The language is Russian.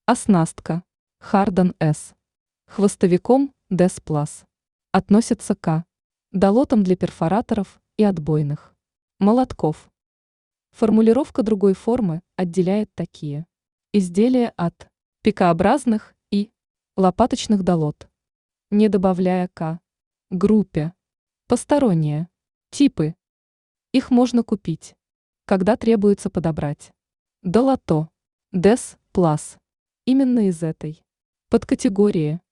Оснастка. Харден С. Хвостовиком Дес Плас. Относится к долотам для перфораторов и отбойных молотков. Формулировка другой формы отделяет такие изделия от пикообразных и лопаточных долот, не добавляя к группе посторонние типы. Их можно купить, когда требуется подобрать долото Дес Плас именно из этой подкатегории.